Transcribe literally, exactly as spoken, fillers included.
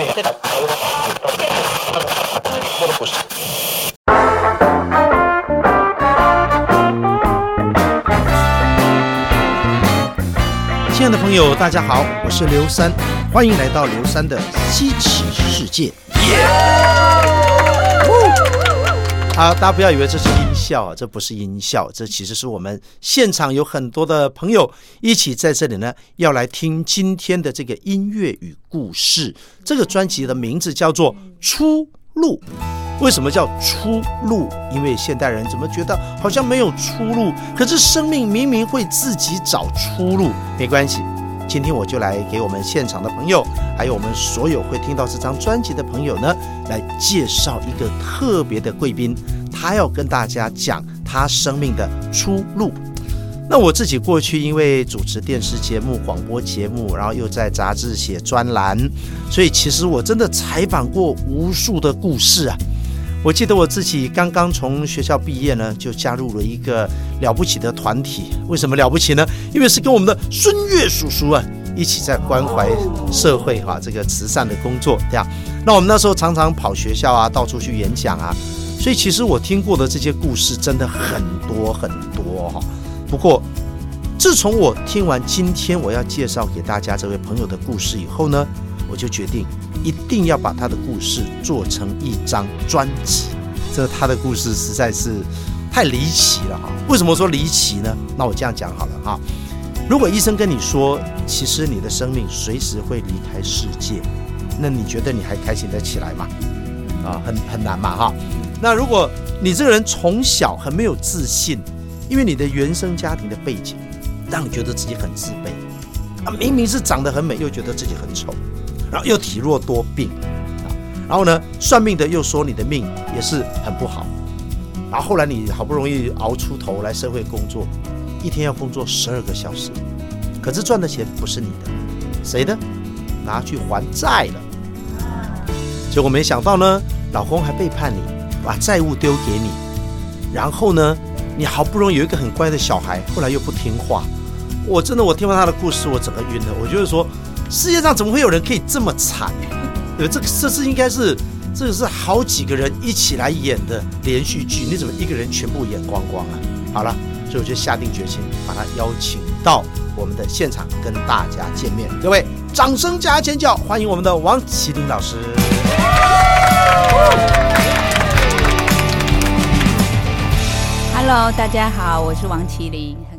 亲爱的朋友大家好，我是刘三，欢迎来到刘三的稀奇世界。好，大家不要以为这是音效啊，这不是音效，这其实是我们现场有很多的朋友一起在这里呢，要来听今天的这个音乐与故事。这个专辑的名字叫做《出路》。为什么叫出路？因为现代人怎么觉得好像没有出路，可是生命明明会自己找出路。没关系，今天我就来给我们现场的朋友，还有我们所有会听到这张专辑的朋友呢，来介绍一个特别的贵宾，他要跟大家讲他生命的出路。那我自己过去因为主持电视节目、广播节目，然后又在杂志写专栏，所以其实我真的采访过无数的故事啊。我记得我自己刚刚从学校毕业呢，就加入了一个了不起的团体。为什么了不起呢？因为是跟我们的孙越叔叔啊一起在关怀社会哈、啊、这个慈善的工作这样。那我们那时候常常跑学校啊，到处去演讲啊，所以其实我听过的这些故事真的很多很多哈。不过自从我听完今天我要介绍给大家这位朋友的故事以后呢，我就决定一定要把他的故事做成一张专辑。这他的故事实在是太离奇了哈。为什么说离奇呢？那我这样讲好了哈。如果医生跟你说，其实你的生命随时会离开世界，那你觉得你还开心得起来吗？啊，很很难嘛哈。那如果你这个人从小很没有自信，因为你的原生家庭的背景，让你觉得自己很自卑啊，明明是长得很美，又觉得自己很丑。然后又体弱多病，然后呢，算命的又说你的命也是很不好。然后后来你好不容易熬出头来社会工作，一天要工作十二个小时，可是赚的钱不是你的，谁的？拿去还债了。结果没想到呢，老公还背叛你，把债务丢给你。然后呢，你好不容易有一个很乖的小孩，后来又不听话。我真的，我听完他的故事，我整个晕了。我就是说，世界上怎么会有人可以这么惨？对，这个这是应该是这个是好几个人一起来演的连续剧，你怎么一个人全部演光光啊？好了，所以我就下定决心把他邀请到我们的现场跟大家见面。各位，掌声加尖叫，欢迎我们的王麒麟老师。 Hello， 大家好，我是王麒麟，